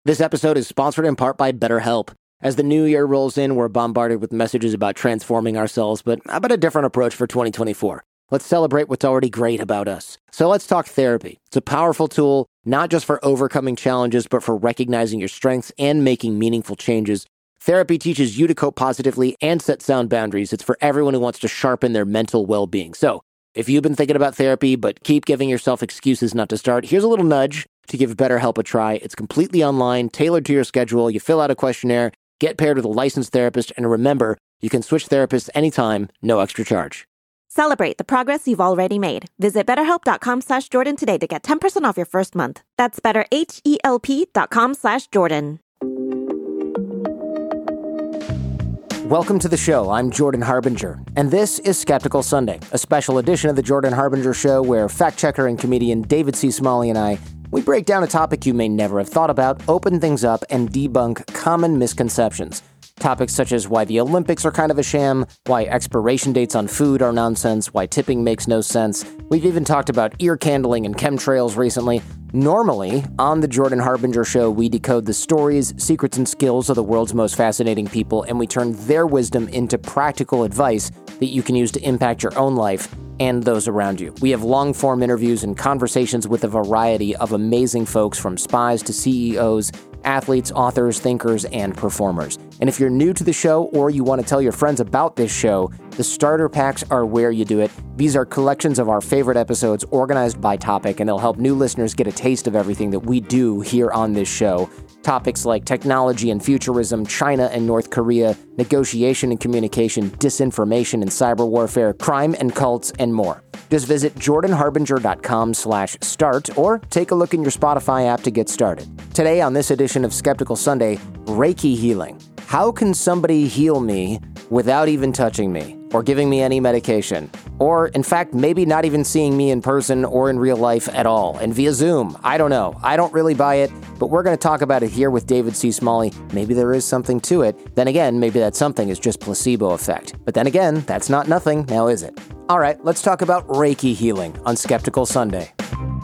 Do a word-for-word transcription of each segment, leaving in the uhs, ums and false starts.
This episode is sponsored in part by BetterHelp. As the new year rolls in, we're bombarded with messages about transforming ourselves, but how about a different approach for twenty twenty-four? Let's celebrate what's already great about us. So let's talk therapy. It's a powerful tool, not just for overcoming challenges, but for recognizing your strengths and making meaningful changes. Therapy teaches you to cope positively and set sound boundaries. It's for everyone who wants to sharpen their mental well-being. So if you've been thinking about therapy, but keep giving yourself excuses not to start, here's a little nudge to give BetterHelp a try. It's completely online, tailored to your schedule. You fill out a questionnaire, get paired with a licensed therapist, and remember, you can switch therapists anytime, no extra charge. Celebrate the progress you've already made. Visit betterhelp.com slash Jordan today to get ten percent off your first month. That's betterhelp.com slash Jordan. Welcome to the show. I'm Jordan Harbinger, and this is Skeptical Sunday, a special edition of the Jordan Harbinger Show where fact-checker and comedian David C. Smalley and I, we break down a topic you may never have thought about, open things up, and debunk common misconceptions. Topics such as why the Olympics are kind of a sham, why expiration dates on food are nonsense, why tipping makes no sense. We've even talked about ear candling and chemtrails recently. Normally, on the Jordan Harbinger Show, we decode the stories, secrets, and skills of the world's most fascinating people, and we turn their wisdom into practical advice that you can use to impact your own life and those around you. We have long-form interviews and conversations with a variety of amazing folks, from spies to C E Os, athletes, authors, thinkers, and performers. And if you're new to the show or you want to tell your friends about this show, the starter packs are where you do it. These are collections of our favorite episodes organized by topic, and they'll help new listeners get a taste of everything that we do here on this show. Topics like technology and futurism, China and North Korea, negotiation and communication, disinformation and cyber warfare, crime and cults, and more. Just visit jordanharbinger.com slash start or take a look in your Spotify app to get started. Today on this edition of Skeptical Sunday, Reiki healing. How can somebody heal me without even touching me or giving me any medication? Or, in fact, maybe not even seeing me in person or in real life at all, and via Zoom. I don't know. I don't really buy it, but we're going to talk about it here with David C. Smalley. Maybe there is something to it. Then again, maybe that something is just placebo effect. But then again, that's not nothing, now is it? All right, let's talk about Reiki healing on Skeptical Sunday.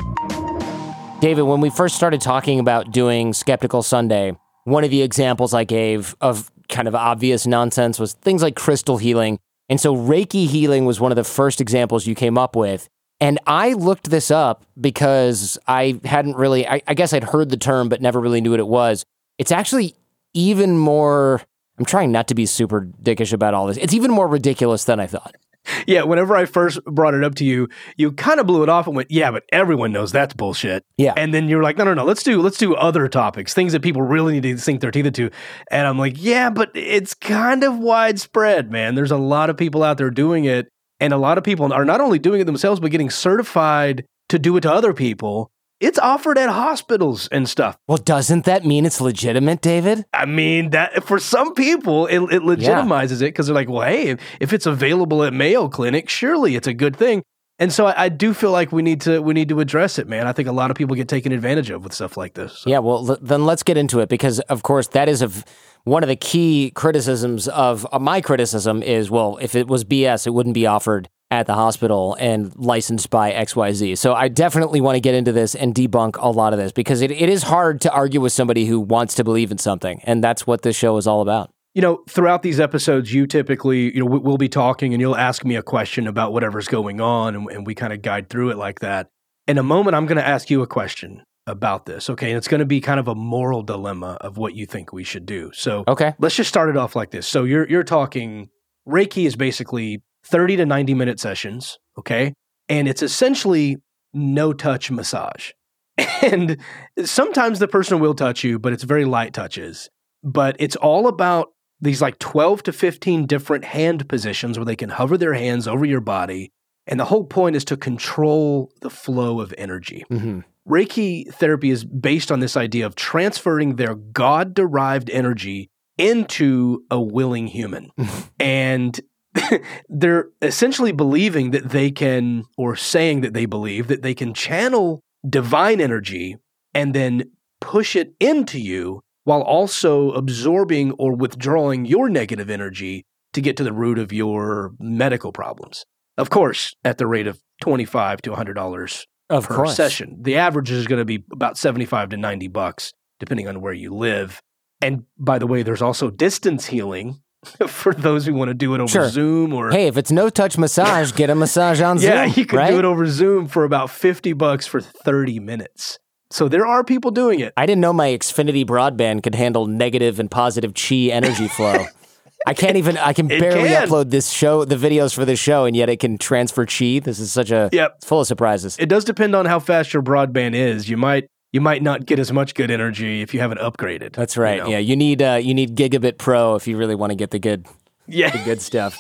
David, when we first started talking about doing Skeptical Sunday, one of the examples I gave of kind of obvious nonsense was things like crystal healing. And so Reiki healing was one of the first examples you came up with. And I looked this up because I hadn't really, I, I guess I'd heard the term, but never really knew what it was. It's actually even more, I'm trying not to be super dickish about all this. It's even more ridiculous than I thought. Yeah, whenever I first brought it up to you, you kind of blew it off and went, yeah, but everyone knows that's bullshit. Yeah. And then you're like, no, no, no, let's do let's do other topics, things that people really need to sink their teeth into. And I'm like, yeah, but it's kind of widespread, man. There's a lot of people out there doing it. And a lot of people are not only doing it themselves, but getting certified to do it to other people. It's offered at hospitals and stuff. Well, doesn't that mean it's legitimate, David? I mean, that for some people, it, it legitimizes yeah. it because they're like, well, hey, if, if it's available at Mayo Clinic, surely it's a good thing. And so I, I do feel like we need to we need to address it, man. I think a lot of people get taken advantage of with stuff like this. So. Yeah, well, l- then let's get into it because, of course, that is a, one of the key criticisms of uh, my criticism is, well, if it was B S, it wouldn't be offered at the hospital and licensed by X Y Z. So I definitely want to get into this and debunk a lot of this because it, it is hard to argue with somebody who wants to believe in something. And that's what this show is all about. You know, throughout these episodes, you typically, you know, we'll be talking and you'll ask me a question about whatever's going on and, and we kind of guide through it like that. In a moment, I'm going to ask you a question about this, okay? And it's going to be kind of a moral dilemma of what you think we should do. So okay. Let's just start it off like this. So you're you're talking, Reiki is basically thirty to ninety minute sessions, okay? And it's essentially no-touch massage. And sometimes the person will touch you, but it's very light touches. But it's all about these like twelve to fifteen different hand positions where they can hover their hands over your body. And the whole point is to control the flow of energy. Mm-hmm. Reiki therapy is based on this idea of transferring their God-derived energy into a willing human. And they're essentially believing that they can, or saying that they believe that they can channel divine energy and then push it into you while also absorbing or withdrawing your negative energy to get to the root of your medical problems. Of course, at the rate of twenty-five to one hundred dollars of per course. session. The average is going to be about seventy-five to ninety bucks depending on where you live. And by the way, there's also distance healing for those who want to do it over Sure. Zoom or Hey, if it's no-touch massage, get a massage on Zoom. yeah, you can right? do it over Zoom for about fifty bucks for thirty minutes. So there are people doing it. I didn't know my Xfinity broadband could handle negative and positive chi energy flow. I can't even, I can It barely can. upload this show, the videos for this show, and yet it can transfer chi. This is such a, Yep. it's full of surprises. It does depend on how fast your broadband is. You might you might not get as much good energy if you haven't upgraded. That's right. you know? Yeah, you need uh, you need Gigabit Pro if you really want to get the good Yeah. the good stuff.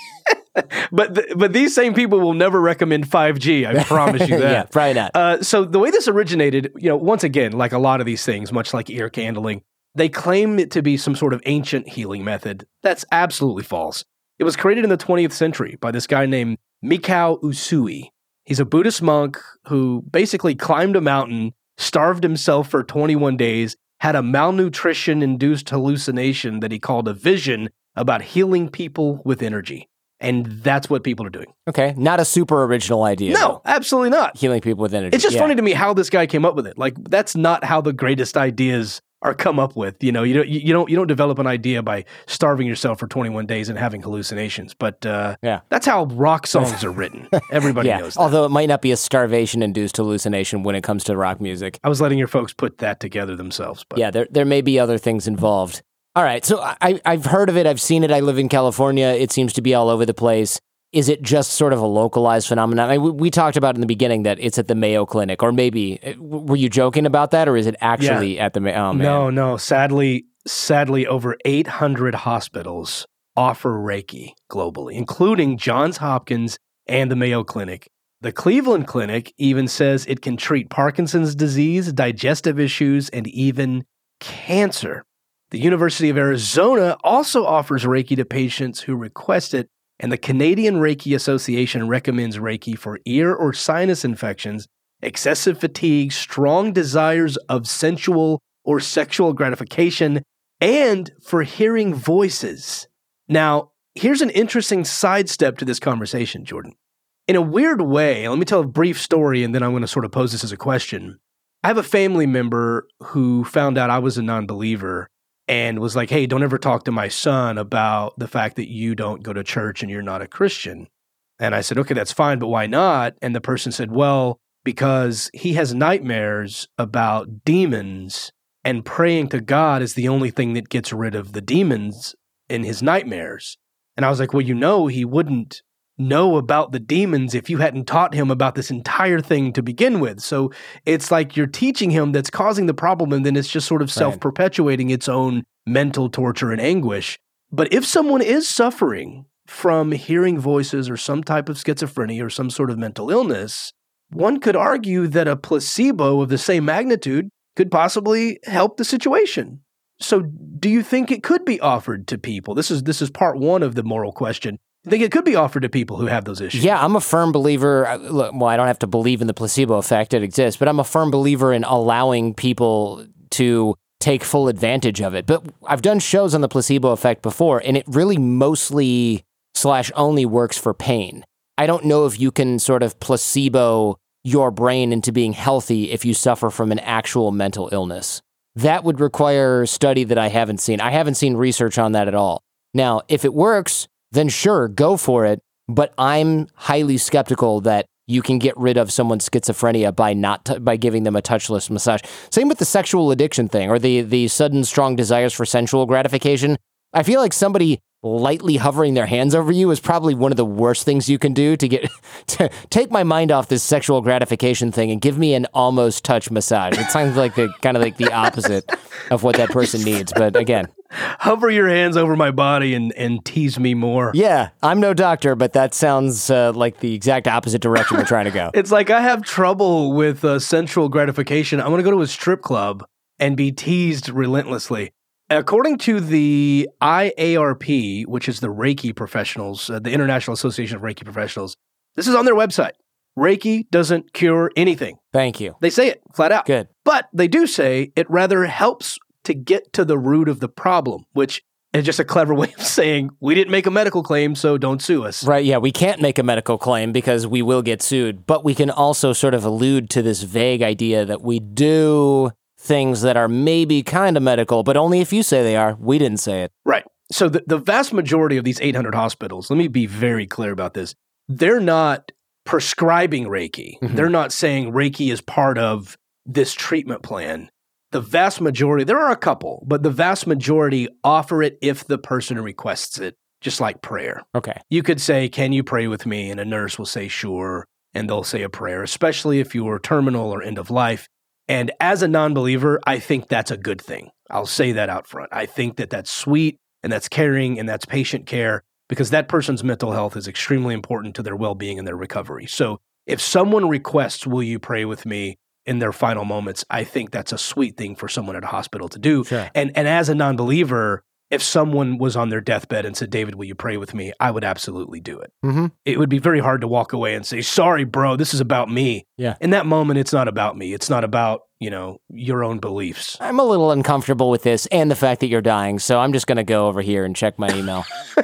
But th- but these same people will never recommend five G. I promise you that. Yeah, probably not. Uh, so the way this originated, you know, once again, like a lot of these things, much like ear candling, they claim it to be some sort of ancient healing method. That's absolutely false. It was created in the twentieth century by this guy named Mikao Usui. He's a Buddhist monk who basically climbed a mountain, starved himself for twenty-one days, had a malnutrition-induced hallucination that he called a vision about healing people with energy. And that's what people are doing. Okay, not a super original idea. No, absolutely not. Healing people with energy. It's just Yeah. funny to me how this guy came up with it. Like that's not how the greatest ideas are come up with. You know, you don't you you don't you don't develop an idea by starving yourself for twenty-one days and having hallucinations. But uh, Yeah. that's how rock songs are written. Everybody Yeah, knows that. although it might not be a starvation-induced hallucination when it comes to rock music. I was letting your folks put that together themselves. But Yeah, there there may be other things involved. All right, so I, I've heard of it. I've seen it. I live in California. It seems to be all over the place. Is it just sort of a localized phenomenon? I mean, we, we talked about in the beginning that it's at the Mayo Clinic, or maybe, were you joking about that, or is it actually at the Mayo? Oh, man. no, no. Sadly, sadly, over eight hundred hospitals offer Reiki globally, including Johns Hopkins and the Mayo Clinic. The Cleveland Clinic even says it can treat Parkinson's disease, digestive issues, and even cancer. The University of Arizona also offers Reiki to patients who request it, and the Canadian Reiki Association recommends Reiki for ear or sinus infections, excessive fatigue, strong desires of sensual or sexual gratification, and for hearing voices. Now, here's an interesting sidestep to this conversation, Jordan. In a weird way, let me tell a brief story, and then I'm going to sort of pose this as a question. I have a family member who found out I was a non-believer and was like, hey, don't ever talk to my son about the fact that you don't go to church and you're not a Christian. And I said, okay, that's fine, but why not? And the person said, well, because he has nightmares about demons and praying to God is the only thing that gets rid of the demons in his nightmares. And I was like, well, you know, he wouldn't know about the demons if you hadn't taught him about this entire thing to begin with. So it's like you're teaching him that's causing the problem, and then it's just sort of self-perpetuating its own mental torture and anguish. But if someone is suffering from hearing voices or some type of schizophrenia or some sort of mental illness, one could argue that a placebo of the same magnitude could possibly help the situation. So do you think it could be offered to people? This is this is part one of the moral question. I think it could be offered to people who have those issues. Yeah, I'm a firm believer. uh, Look, well, I don't have to believe in the placebo effect. It exists. But I'm a firm believer in allowing people to take full advantage of it. But I've done shows on the placebo effect before, and it really mostly slash only works for pain. I don't know if you can sort of placebo your brain into being healthy if you suffer from an actual mental illness. That would require study that I haven't seen. I haven't seen research on that at all. Now, if it works, then sure, go for it. But I'm highly skeptical that you can get rid of someone's schizophrenia by not t- by giving them a touchless massage. Same with the sexual addiction thing, or the the sudden strong desires for sensual gratification. I feel like somebody lightly hovering their hands over you is probably one of the worst things you can do to get to take my mind off this sexual gratification thing and give me an almost touch massage. It sounds like the kind of like the opposite of what that person needs. But again, hover your hands over my body and, and tease me more. Yeah, I'm no doctor, but that sounds uh, like the exact opposite direction we're trying to go. It's like I have trouble with uh, sensual gratification. I want to go to a strip club and be teased relentlessly. According to the I A R P, which is the Reiki professionals, uh, the International Association of Reiki Professionals, this is on their website. Reiki doesn't cure anything. Thank you. They say it flat out. Good. But they do say it rather helps to get to the root of the problem, which is just a clever way of saying we didn't make a medical claim, so don't sue us. Right, yeah, we can't make a medical claim because we will get sued, but we can also sort of allude to this vague idea that we do things that are maybe kind of medical, but only if you say they are. We didn't say it. Right. So the, the vast majority of these eight hundred hospitals, let me be very clear about this, they're not prescribing Reiki. Mm-hmm. They're not saying Reiki is part of this treatment plan. The vast majority, there are a couple, but the vast majority offer it if the person requests it, just like prayer. Okay. You could say, can you pray with me? And a nurse will say, sure. And they'll say a prayer, especially if you're terminal or end of life. And as a non-believer, I think that's a good thing. I'll say that out front. I think that that's sweet and that's caring and that's patient care because that person's mental health is extremely important to their well-being and their recovery. So if someone requests, will you pray with me in their final moments, I think that's a sweet thing for someone at a hospital to do. Sure. And and as a non-believer, if someone was on their deathbed and said, David, will you pray with me? I would absolutely do it. Mm-hmm. It would be very hard to walk away and say, sorry, bro, this is about me. Yeah. In that moment, it's not about me. It's not about, you know, your own beliefs. I'm a little uncomfortable with this and the fact that you're dying, so I'm just going to go over here and check my email.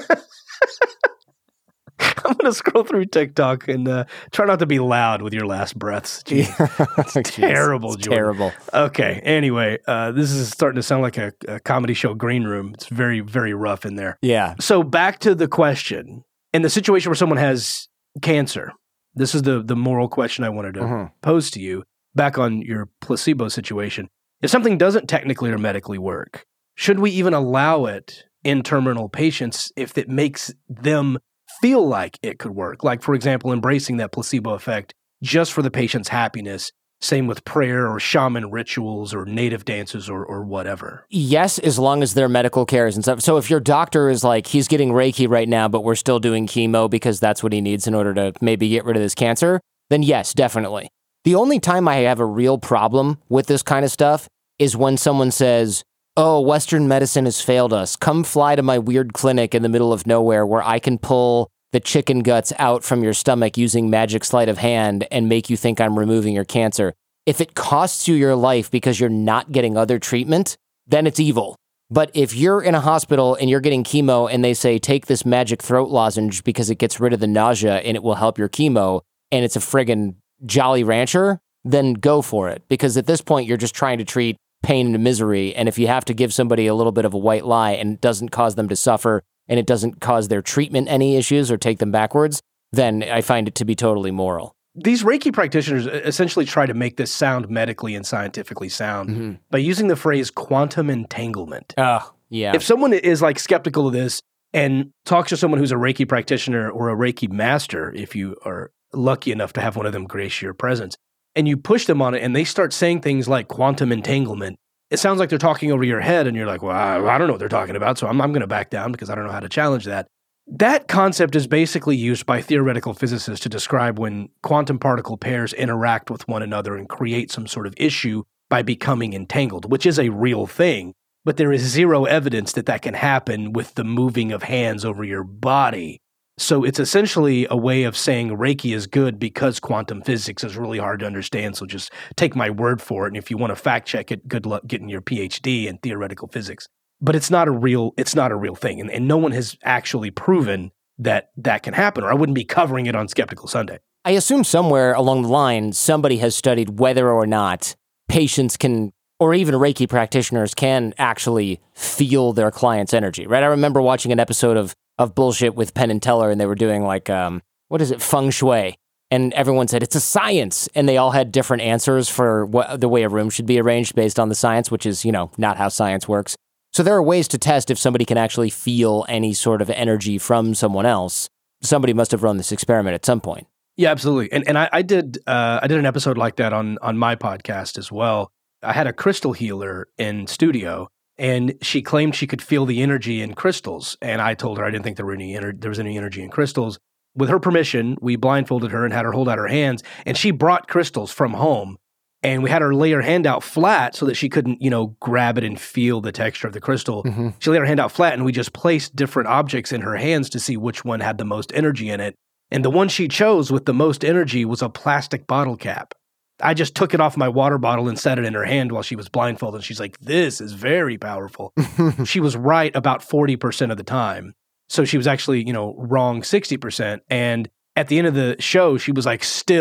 I'm going to scroll through TikTok and uh, try not to be loud with your last breaths. Gee, it's terrible, it's Jordan. Terrible. Okay. Anyway, uh, this is starting to sound like a, a comedy show green room. It's very, very rough in there. Yeah. So back to the question. In the situation where someone has cancer, this is the, the moral question I wanted to mm-hmm. pose to you. Back on your placebo situation. If something doesn't technically or medically work, should we even allow it in terminal patients if it makes them feel like it could work? Like, for example, embracing that placebo effect just for the patient's happiness. Same with prayer or shaman rituals or native dances or, or whatever. Yes, as long as their medical care is and stuff. So if your doctor is like, he's getting Reiki right now, but we're still doing chemo because that's what he needs in order to maybe get rid of this cancer, then yes, definitely. The only time I have a real problem with this kind of stuff is when someone says, oh, Western medicine has failed us. Come fly to my weird clinic in the middle of nowhere where I can pull the chicken guts out from your stomach using magic sleight of hand and make you think I'm removing your cancer. If it costs you your life because you're not getting other treatment, then it's evil. But if you're in a hospital and you're getting chemo and they say, take this magic throat lozenge because it gets rid of the nausea and it will help your chemo, and it's a friggin' Jolly Rancher, then go for it. Because at this point, you're just trying to treat pain and misery. And if you have to give somebody a little bit of a white lie and it doesn't cause them to suffer and it doesn't cause their treatment any issues or take them backwards, then I find it to be totally moral. These Reiki practitioners essentially try to make this sound medically and scientifically sound mm-hmm. by using the phrase quantum entanglement. Oh, yeah. If someone is like skeptical of this and talks to someone who's a Reiki practitioner or a Reiki master, if you are lucky enough to have one of them grace your presence, and you push them on it and they start saying things like quantum entanglement, it sounds like they're talking over your head and you're like, well, I, I don't know what they're talking about, so I'm, I'm going to back down because I don't know how to challenge that. That concept is basically used by theoretical physicists to describe when quantum particle pairs interact with one another and create some sort of issue by becoming entangled, which is a real thing, but there is zero evidence that that can happen with the moving of hands over your body. So it's essentially a way of saying Reiki is good because quantum physics is really hard to understand. So just take my word for it. And if you want to fact check it, good luck getting your P H D in theoretical physics. But it's not a real, it's not a real thing. And, and no one has actually proven that that can happen, or I wouldn't be covering it on Skeptical Sunday. I assume somewhere along the line, somebody has studied whether or not patients can, or even Reiki practitioners can actually feel their client's energy, right? I remember watching an episode of of bullshit with Penn and Teller, and they were doing like, um, what is it, feng shui. And everyone said, it's a science. And they all had different answers for what the way a room should be arranged based on the science, which is, you know, not how science works. So there are ways to test if somebody can actually feel any sort of energy from someone else. Somebody must have run this experiment at some point. Yeah, absolutely. And and I, I did uh, I did an episode like that on on my podcast as well. I had a crystal healer in studio, and she claimed she could feel the energy in crystals. And I told her I didn't think there were any ener- there was any energy in crystals. With her permission, we blindfolded her and had her hold out her hands, and she brought crystals from home. And we had her lay her hand out flat so that she couldn't, you know, grab it and feel the texture of the crystal. Mm-hmm. She laid her hand out flat, and we just placed different objects in her hands to see which one had the most energy in it. And the one she chose with the most energy was a plastic bottle cap. I just took it off my water bottle and set it in her hand while she was blindfolded. She's like, this is very powerful. She was right about forty percent of the time. So she was actually, you know, wrong sixty percent. And at the end of the show, she was like, still,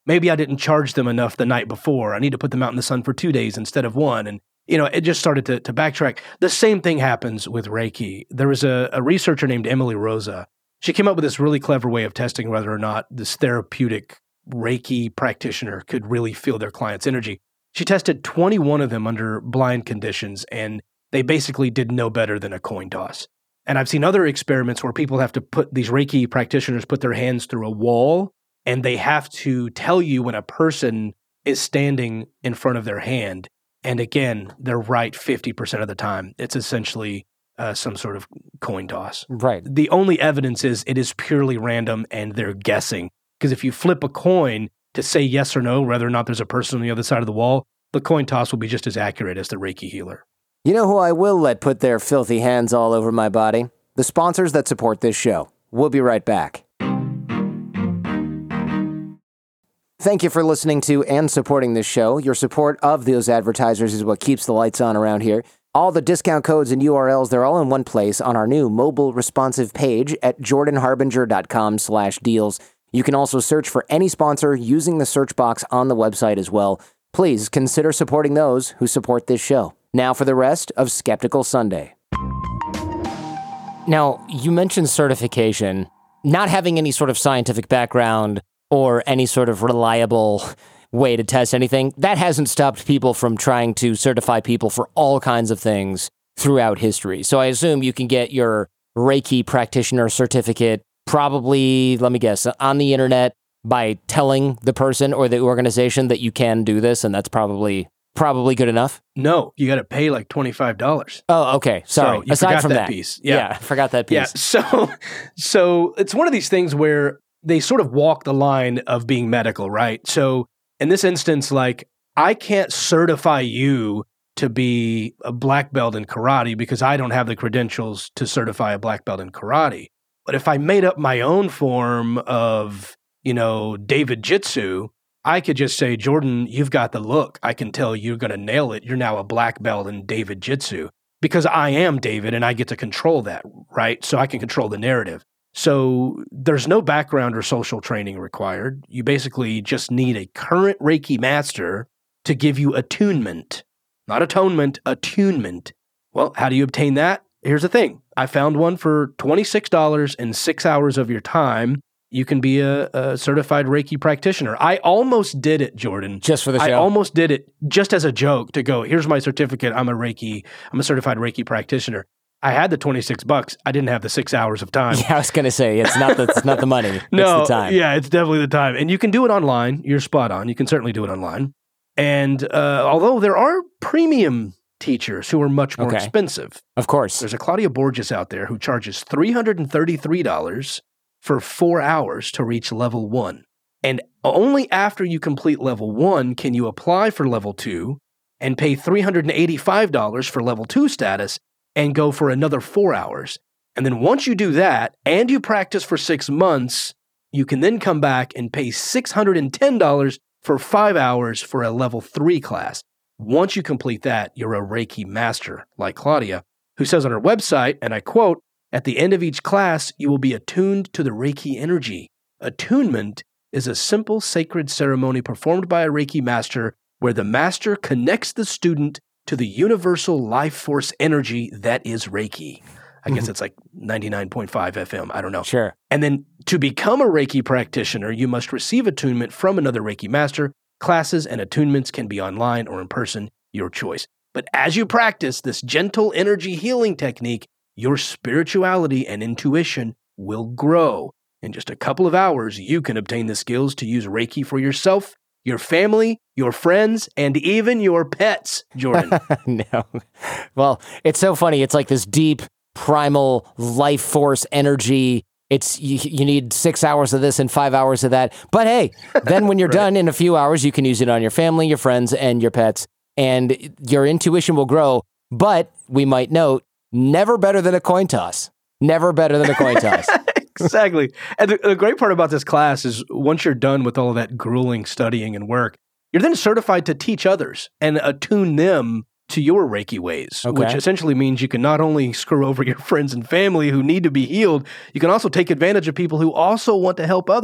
maybe I didn't charge them enough the night before. I need to put them out in the sun for two days instead of one. And, you know, it just started to, to backtrack. The same thing happens with Reiki. There was a, a researcher named Emily Rosa. She came up with this really clever way of testing whether or not this therapeutic Reiki practitioner could really feel their client's energy. She tested twenty-one of them under blind conditions, and they basically did no better than a coin toss. And I've seen other experiments where people have to put, these Reiki practitioners put their hands through a wall, and they have to tell you when a person is standing in front of their hand. And again, they're right fifty percent of the time. It's essentially uh, some sort of coin toss. Right. The only evidence is it is purely random and they're guessing. Because if you flip a coin to say yes or no, whether or not there's a person on the other side of the wall, the coin toss will be just as accurate as the Reiki healer. You know who I will let put their filthy hands all over my body? The sponsors that support this show. We'll be right back. Thank you for listening to and supporting this show. Your support of those advertisers is what keeps the lights on around here. All the discount codes and U R Ls, they're all in one place on our new mobile responsive page at jordanharbinger.com slash deals. You can also search for any sponsor using the search box on the website as well. Please consider supporting those who support this show. Now for the rest of Skeptical Sunday. Now, you mentioned certification. Not having any sort of scientific background or any sort of reliable way to test anything, that hasn't stopped people from trying to certify people for all kinds of things throughout history. So I assume you can get your Reiki practitioner certificate probably, let me guess, on the internet by telling the person or the organization that you can do this, and that's probably probably good enough? No, you got to pay like twenty-five dollars. Oh, okay. Sorry. So you Aside forgot from that, that piece. Yeah. yeah, I forgot that piece. Yeah, so, so it's one of these things where they sort of walk the line of being medical, right? So in this instance, like, I can't certify you to be a black belt in karate because I don't have the credentials to certify a black belt in karate. But if I made up my own form of, you know, David Jitsu, I could just say, Jordan, you've got the look. I can tell you're going to nail it. You're now a black belt in David Jitsu because I am David and I get to control that, right? So I can control the narrative. So there's no background or social training required. You basically just need a current Reiki master to give you attunement, not atonement, attunement. Well, how do you obtain that? Here's the thing. I found one for twenty-six dollars and six hours of your time. You can be a, a certified Reiki practitioner. I almost did it, Jordan. Just for the show? I almost did it just as a joke to go, here's my certificate. I'm a Reiki, I'm a certified Reiki practitioner. I had the twenty-six bucks. I didn't have the six hours of time. Yeah, I was going to say, it's not the, it's not the money. No, it's the time. Yeah, it's definitely the time. And you can do it online. You're spot on. You can certainly do it online. And uh, although there are premium teachers who are much more Okay. expensive. Of course. There's a Claudia Borges out there who charges three hundred thirty-three dollars for four hours to reach level one. And only after you complete level one can you apply for level two and pay three hundred eighty-five dollars for level two status and go for another four hours. And then once you do that and you practice for six months, you can then come back and pay six hundred ten dollars for five hours for a level three class. Once you complete that, you're a Reiki master, like Claudia, who says on her website, and I quote, "At the end of each class, you will be attuned to the Reiki energy. Attunement is a simple sacred ceremony performed by a Reiki master where the master connects the student to the universal life force energy that is Reiki." I guess it's like ninety-nine point five F M. I don't know. Sure. And then to become a Reiki practitioner, you must receive attunement from another Reiki master. Classes and attunements can be online or in person, your choice. But as you practice this gentle energy healing technique, your spirituality and intuition will grow. In just a couple of hours, you can obtain the skills to use Reiki for yourself, your family, your friends, and even your pets, Jordan. No. Well, it's so funny. It's like this deep, primal life force energy. It's you, you need six hours of this and five hours of that. But hey, then when you're Right. done in a few hours, you can use it on your family, your friends, and your pets, and your intuition will grow. But we might note, never better than a coin toss. Never better than a coin toss. Exactly. And the, the great part about this class is once you're done with all of that grueling studying and work, you're then certified to teach others and attune them to your Reiki ways, Okay. which essentially means you can not only screw over your friends and family who need to be healed, you can also take advantage of people who also want to help others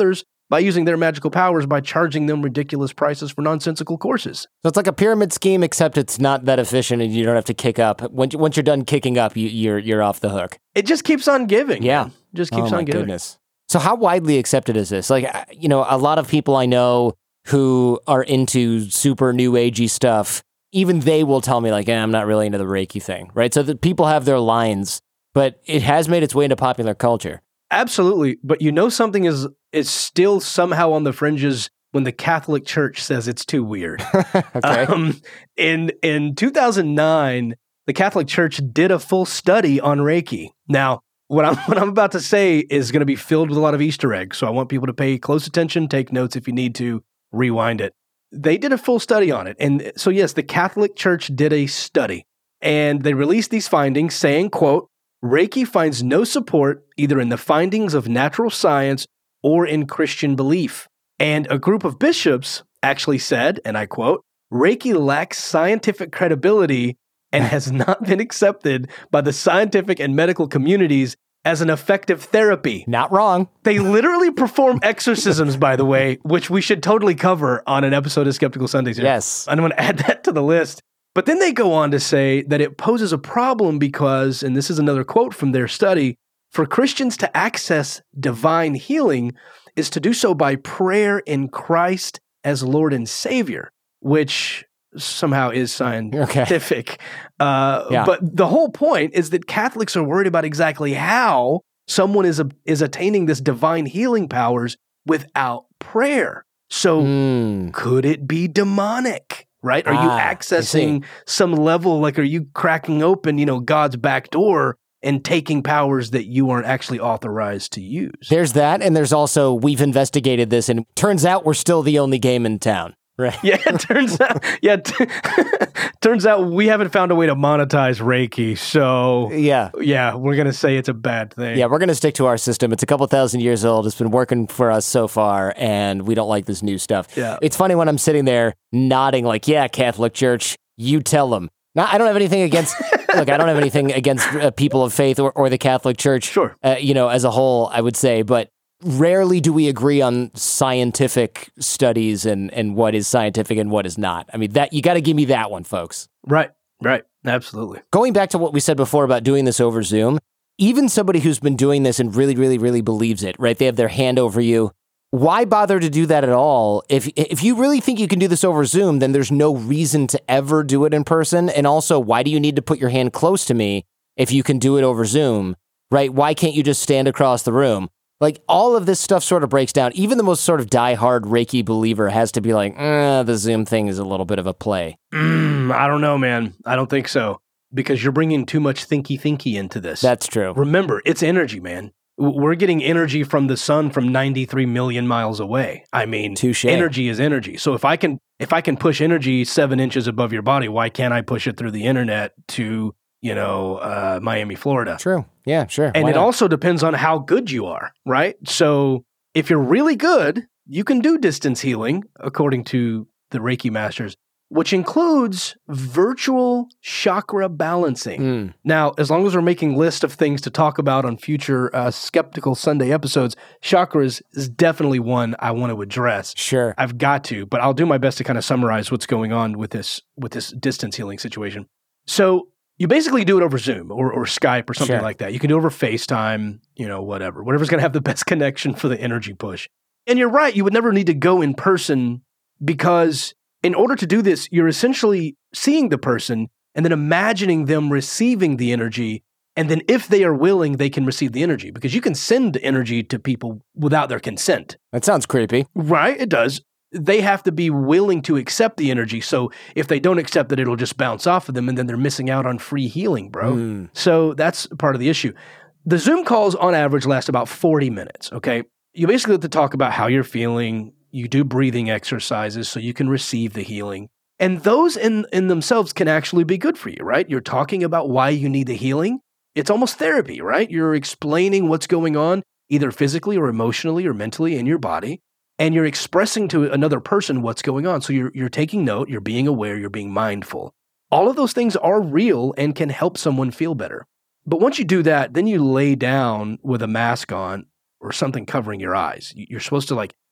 by using their magical powers by charging them ridiculous prices for nonsensical courses. So it's like a pyramid scheme, except it's not that efficient, and you don't have to kick up. Once once you're done kicking up, you, you're you're off the hook. It just keeps on giving. Yeah, man. Just keeps oh, my on giving. Goodness. So how widely accepted is this? Like, you know, a lot of people I know who are into super new agey stuff, even they will tell me like, eh, I'm not really into the Reiki thing, right? So that people have their lines, but it has made its way into popular culture. Absolutely. But you know something is is still somehow on the fringes when the Catholic Church says it's too weird. Okay. Um, in in two thousand nine, the Catholic Church did a full study on Reiki. Now, what I'm what I'm about to say is going to be filled with a lot of Easter eggs, so I want people to pay close attention, take notes if you need to, rewind it. They did a full study on it. And so yes, the Catholic Church did a study, and they released these findings saying, quote, Reiki finds no support either in the findings of natural science or in Christian belief. And a group of bishops actually said, and I quote, Reiki lacks scientific credibility and has not been accepted by the scientific and medical communities as an effective therapy. Not wrong. They literally perform exorcisms, by the way, which we should totally cover on an episode of Skeptical Sundays. Yes. I'm going to add that to the list. But then they go on to say that it poses a problem because, and this is another quote from their study, for Christians to access divine healing is to do so by prayer in Christ as Lord and Savior, which somehow is scientific. Okay. Uh, yeah. But the whole point is that Catholics are worried about exactly how someone is, a, is attaining this divine healing powers without prayer. So mm. could it be demonic? Right? Are ah, you accessing some level, like are you cracking open, you know, God's back door and taking powers that you aren't actually authorized to use? There's that, and there's also, we've investigated this, and turns out we're still the only game in town. Right. Yeah, it turns out, yeah, t- turns out we haven't found a way to monetize Reiki, so yeah, yeah, we're going to say it's a bad thing. Yeah, we're going to stick to our system. It's a couple thousand years old. It's been working for us so far, and we don't like this new stuff. Yeah. It's funny when I'm sitting there nodding like, yeah, Catholic Church, you tell them. Now, I don't have anything against, look, I don't have anything against uh, people of faith or, or the Catholic Church, sure. uh, you know, as a whole, I would say, but rarely do we agree on scientific studies and, and what is scientific and what is not. I mean, that you got to give me that one, folks. Right, right. Absolutely. Going back to what we said before about doing this over Zoom, even somebody who's been doing this and really, really, really believes it, right? They have their hand over you. Why bother to do that at all? If if you really think you can do this over Zoom, then there's no reason to ever do it in person. And also, why do you need to put your hand close to me if you can do it over Zoom, right? Why can't you just stand across the room? Like, all of this stuff sort of breaks down. Even the most sort of diehard Reiki believer has to be like, eh, the Zoom thing is a little bit of a play. Mm, I don't know, man. I don't think so. Because you're bringing too much thinky-thinky into this. That's true. Remember, it's energy, man. We're getting energy from the sun from ninety-three million miles away. I mean, Touché. Energy is energy. So if I can if I can push energy seven inches above your body, why can't I push it through the internet to, you know, uh, Miami, Florida? True. Yeah, sure. And why it not? also depends on how good you are, right? So if you're really good, you can do distance healing, according to the Reiki masters, which includes virtual chakra balancing. Mm. Now, as long as we're making lists of things to talk about on future uh, Skeptical Sunday episodes, chakras is definitely one I want to address. Sure. I've got to, but I'll do my best to kind of summarize what's going on with this with this distance healing situation. So you basically do it over Zoom or, or Skype or something Sure. like that. You can do it over FaceTime, you know, whatever. Whatever's going to have the best connection for the energy push. And you're right, you would never need to go in person because in order to do this, you're essentially seeing the person and then imagining them receiving the energy. And then if they are willing, they can receive the energy because you can send energy to people without their consent. That sounds creepy. Right? It does. They have to be willing to accept the energy. So if they don't accept it, it'll just bounce off of them and then they're missing out on free healing, bro. Mm. So that's part of the issue. The Zoom calls on average last about forty minutes, okay? You basically have to talk about how you're feeling. You do breathing exercises so you can receive the healing. And those in, in themselves can actually be good for you, right? You're talking about why you need the healing. It's almost therapy, right? You're explaining what's going on, either physically or emotionally or mentally in your body. And you're expressing to another person what's going on. So you're you're taking note, you're being aware, you're being mindful. All of those things are real and can help someone feel better. But once you do that, then you lay down with a mask on or something covering your eyes. You're supposed to like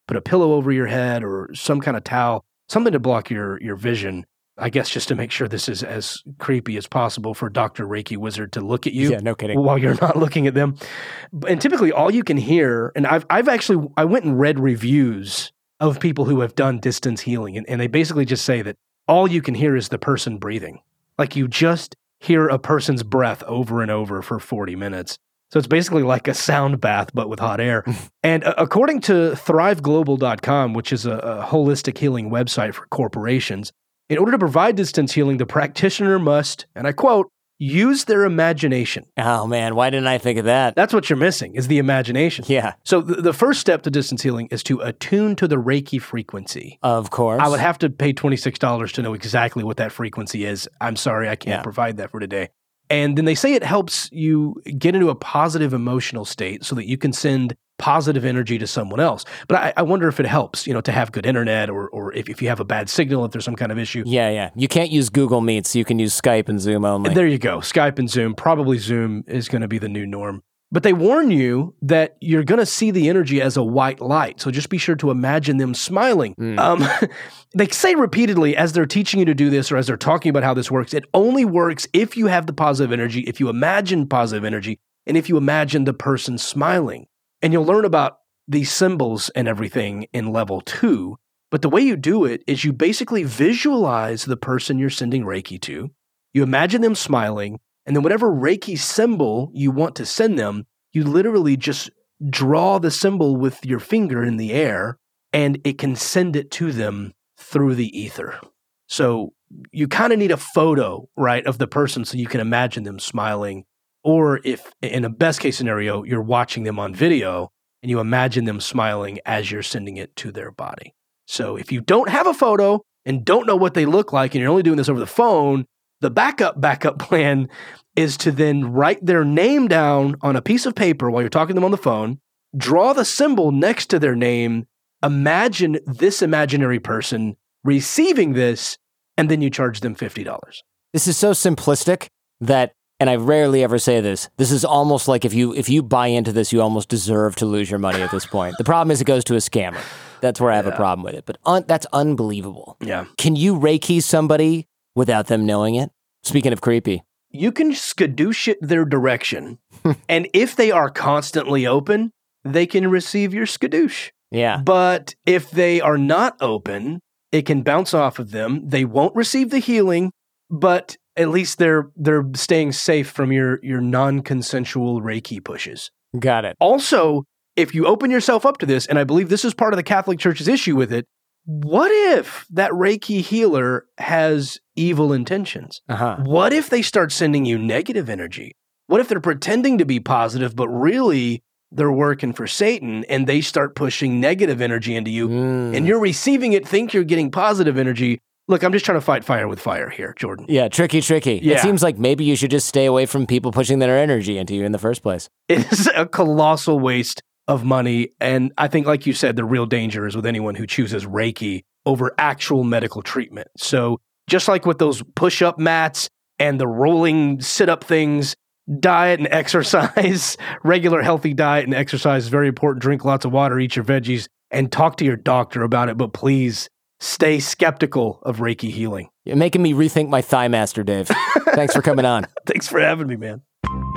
put a pillow over your head or some kind of towel, something to block your your vision. I guess just to make sure this is as creepy as possible for Doctor Reiki Wizard to look at you. Yeah, no kidding. While you're not looking at them. And typically all you can hear, and I've I've actually, I went and read reviews of people who have done distance healing, and, and they basically just say that all you can hear is the person breathing. Like you just hear a person's breath over and over for forty minutes. So it's basically like a sound bath, but with hot air. And uh, according to thrive global dot com, which is a, a holistic healing website for corporations, in order to provide distance healing, the practitioner must, and I quote, use their imagination. Oh, man, why didn't I think of that? That's what you're missing, is the imagination. Yeah. So th- the first step to distance healing is to attune to the Reiki frequency. Of course. I would have to pay twenty-six dollars to know exactly what that frequency is. I'm sorry, I can't Yeah. provide that for today. And then they say it helps you get into a positive emotional state so that you can send positive energy to someone else. But I, I wonder if it helps, you know, to have good internet or or if, if you have a bad signal, if there's some kind of issue. Yeah, yeah. You can't use Google Meet, so you can use Skype and Zoom only. There you go. Skype and Zoom. Probably Zoom is going to be the new norm. But they warn you that you're going to see the energy as a white light. So just be sure to imagine them smiling. Mm. Um, they say repeatedly as they're teaching you to do this or as they're talking about how this works, it only works if you have the positive energy, if you imagine positive energy, and if you imagine the person smiling. And you'll learn about these symbols and everything in level two. But the way you do it is you basically visualize the person you're sending Reiki to. You imagine them smiling. And then whatever Reiki symbol you want to send them, you literally just draw the symbol with your finger in the air, and it can send it to them through the ether. So you kind of need a photo, right, of the person so you can imagine them smiling. Or if, in a best case scenario, you're watching them on video and you imagine them smiling as you're sending it to their body. So if you don't have a photo and don't know what they look like and you're only doing this over the phone, the backup backup plan is to then write their name down on a piece of paper while you're talking to them on the phone, draw the symbol next to their name, imagine this imaginary person receiving this, and then you charge them fifty dollars. This is so simplistic that, and I rarely ever say this, this is almost like if you if you buy into this, you almost deserve to lose your money at this point. The problem is it goes to a scammer. That's where I have Yeah. a problem with it. But un- that's unbelievable. Yeah. Can you Reiki somebody without them knowing it? Speaking of creepy. You can skadoosh it their direction, and if they are constantly open, they can receive your skadoosh. Yeah. But if they are not open, it can bounce off of them. They won't receive the healing, but at least they're they're staying safe from your your non-consensual Reiki pushes. Got it. Also, if you open yourself up to this, and I believe this is part of the Catholic Church's issue with it, what if that Reiki healer has evil intentions? Uh-huh. What if they start sending you negative energy? What if they're pretending to be positive, but really they're working for Satan and they start pushing negative energy into you Mm. and you're receiving it, think you're getting positive energy? Look, I'm just trying to fight fire with fire here, Jordan. Yeah, tricky, tricky. Yeah. It seems like maybe you should just stay away from people pushing their energy into you in the first place. It is a colossal waste of money. And I think, like you said, the real danger is with anyone who chooses Reiki over actual medical treatment. So just like with those push-up mats and the rolling sit-up things, diet and exercise, regular healthy diet and exercise is very important. Drink lots of water, eat your veggies, and talk to your doctor about it. But please stay skeptical of Reiki healing. You're making me rethink my thigh master, Dave. Thanks for coming on. Thanks for having me, man.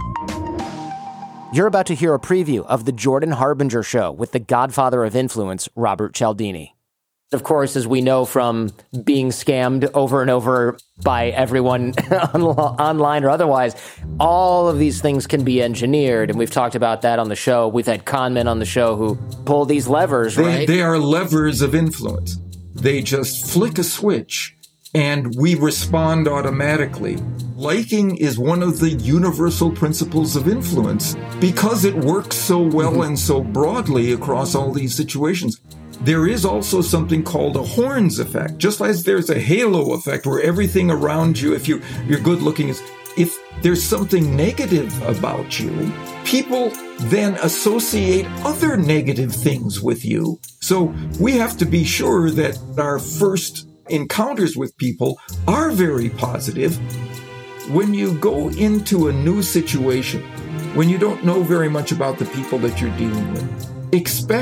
You're about to hear a preview of The Jordan Harbinger Show with the godfather of influence, Robert Cialdini. Of course, as we know from being scammed over and over by everyone online or otherwise, all of these things can be engineered, and we've talked about that on the show. We've had con men on the show who pull these levers, They, right? they are levers of influence. They just flick a switch and we respond automatically. Liking is one of the universal principles of influence because it works so well and so broadly across all these situations. There is also something called a horns effect, just as there's a halo effect where everything around you, if you, you're good looking, is if there's something negative about you, people then associate other negative things with you. So we have to be sure that our first encounters with people are very positive. When you go into a new situation, when you don't know very much about the people that you're dealing with, expect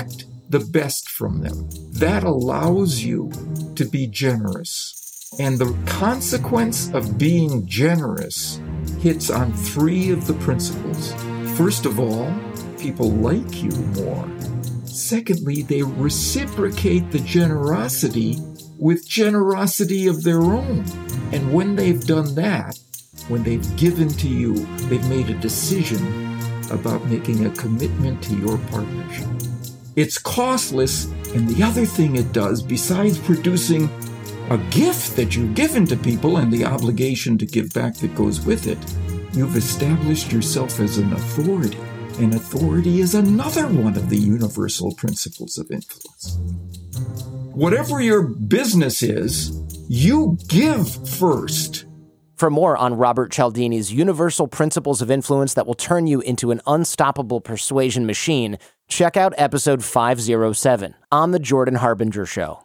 the best from them. That allows you to be generous. And the consequence of being generous hits on three of the principles. First of all, people like you more. Secondly, they reciprocate the generosity with generosity of their own. And when they've done that, when they've given to you, they've made a decision about making a commitment to your partnership. It's costless, and the other thing it does, besides producing a gift that you've given to people and the obligation to give back that goes with it, you've established yourself as an authority. And authority is another one of the universal principles of influence. Whatever your business is, you give first. For more on Robert Cialdini's universal principles of influence that will turn you into an unstoppable persuasion machine, check out episode five oh seven on The Jordan Harbinger Show.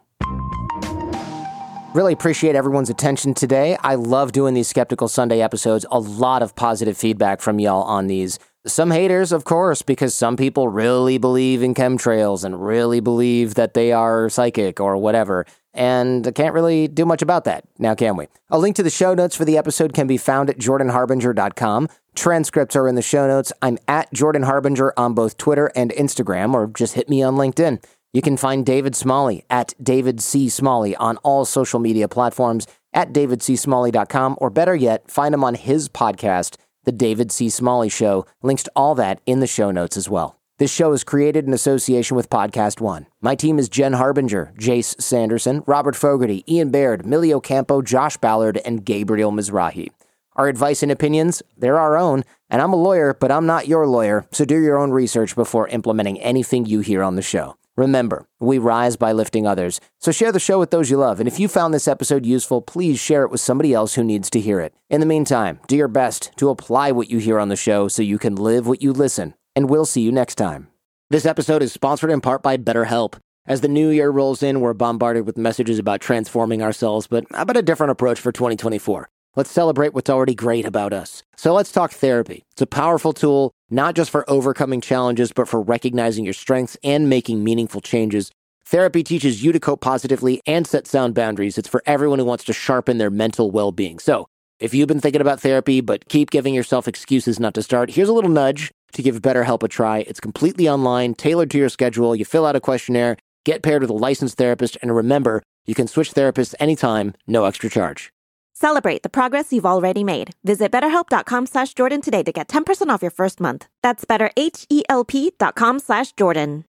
Really appreciate everyone's attention today. I love doing these Skeptical Sunday episodes. A lot of positive feedback from y'all on these. Some haters, of course, because some people really believe in chemtrails and really believe that they are psychic or whatever. And I can't really do much about that, now can we? A link to the show notes for the episode can be found at jordan harbinger dot com. Transcripts are in the show notes. I'm at Jordan Harbinger on both Twitter and Instagram, or just hit me on LinkedIn. You can find David Smalley at David C. Smalley on all social media platforms, at david c smalley dot com, or better yet, find him on his podcast, The David C. Smalley Show. Links to all that in the show notes as well. This show is created in association with Podcast One. My team is Jen Harbinger, Jace Sanderson, Robert Fogarty, Ian Baird, Millie Ocampo, Josh Ballard, and Gabriel Mizrahi. Our advice and opinions, they're our own, and I'm a lawyer, but I'm not your lawyer, so do your own research before implementing anything you hear on the show. Remember, we rise by lifting others, so share the show with those you love, and if you found this episode useful, please share it with somebody else who needs to hear it. In the meantime, do your best to apply what you hear on the show so you can live what you listen, and we'll see you next time. This episode is sponsored in part by BetterHelp. As the new year rolls in, we're bombarded with messages about transforming ourselves, but how about a different approach for twenty twenty-four? Let's celebrate what's already great about us. So let's talk therapy. It's a powerful tool, not just for overcoming challenges, but for recognizing your strengths and making meaningful changes. Therapy teaches you to cope positively and set sound boundaries. It's for everyone who wants to sharpen their mental well-being. So if you've been thinking about therapy, but keep giving yourself excuses not to start, here's a little nudge to give BetterHelp a try. It's completely online, tailored to your schedule. You fill out a questionnaire, get paired with a licensed therapist, and remember, you can switch therapists anytime, no extra charge. Celebrate the progress you've already made. Visit betterhelp.com slash Jordan today to get ten percent off your first month. That's betterhelp.com slash Jordan.